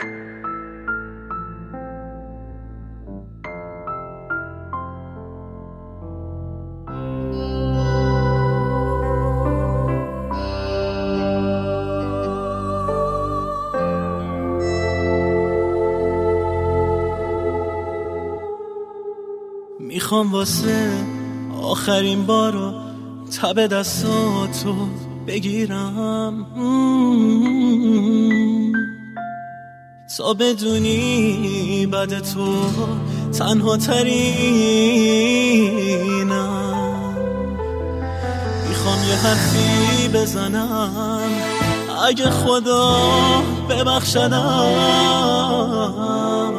میخوام واسه آخرین بارو تب دستاتو بگیرم تا بدونی بعد تو تنها ترینم. میخوام یه حرفی بزنم اگه خدا ببخشدم،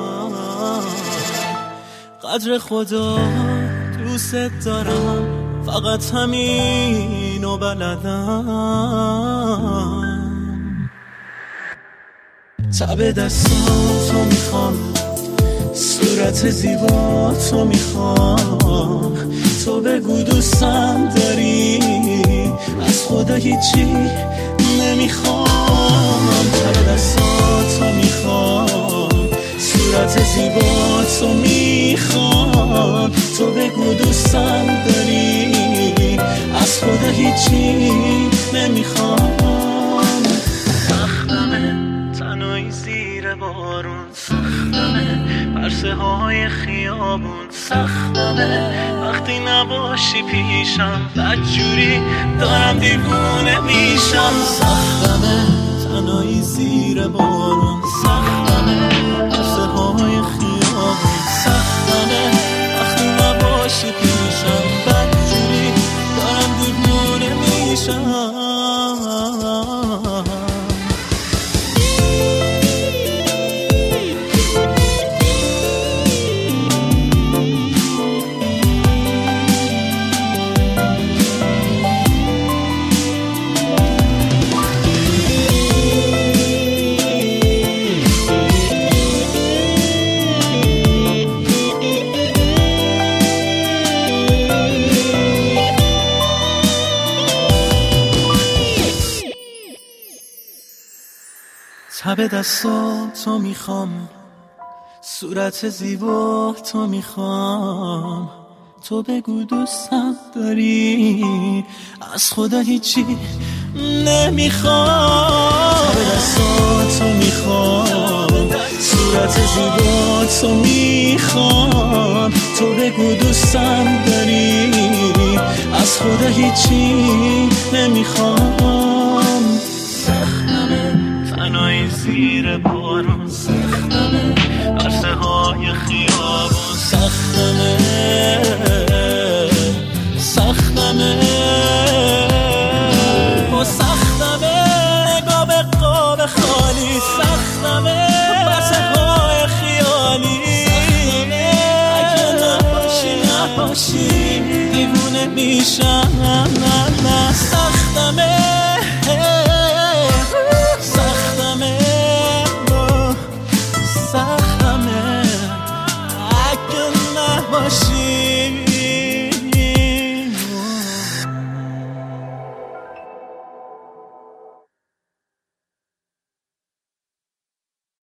قدر خدا دوست دارم، فقط همینو بلدم. تب دستاتو میخوام، صورت زیباتو میخوام، تو بگو دوستم داری، از خدا هیچی نمیخوام. تب دستاتو میخوام، صورت زیباتو میخوام، تو بگو دوستم داری، از خدا هیچی نمیخوام. سختمه تنهایی زیر بارون، سختمه پرسه های خیابون، سختمه وقتی نباشی پیشم، بدجوری دارم دیوونه میشم. سختمه تنهایی زیر بارون، سختمه پرسه های خیابون، سختمه وقتی نباشی پیشم، بدجوری دارم دیوونه میشم. تب دستاتو میخوام، صورت زیبا تو میخوام، تو بگو دوستم داری، از خدا هیچی نمیخوام. تب دستاتو میخوام، صورت زیبا تو میخوام، تو بگو دوستم داری، از خدا هیچی نمیخوام. سختمه تنهایی زیر بارون، سختمه عرصه های خیابون، سختمه سختمه و سختمه نگاه به قاب خالی، سختمه عرصه های خیالی، اگه نباشی دیوونه میشم.